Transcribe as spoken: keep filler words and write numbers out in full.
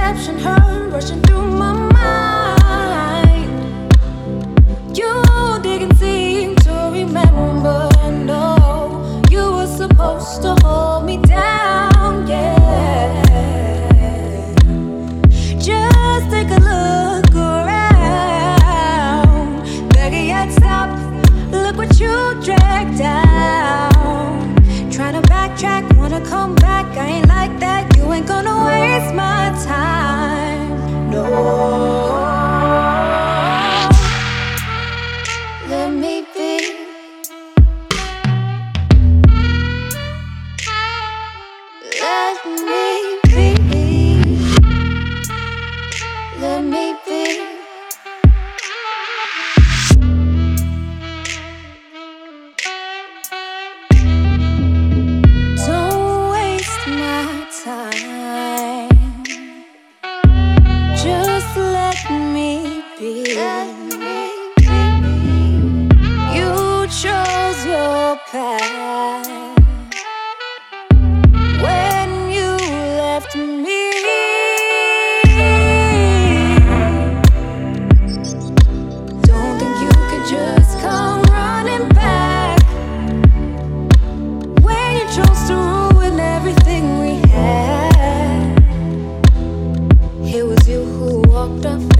deception hurt, rushing through my mind. You didn't seem to remember, no. You were supposed to hold me down, yeah. Just take a look around. Better yet, stop. Look what you dragged down. Trying to backtrack, wanna come back. I ain't like that. You ain't gonna waste my time. No. Let me be. Let me be. Let me be. Don't waste my time. Just let me be. You chose your path when you left me. Don't think you could just come running back when you chose to ruin everything we had. It was you who walked off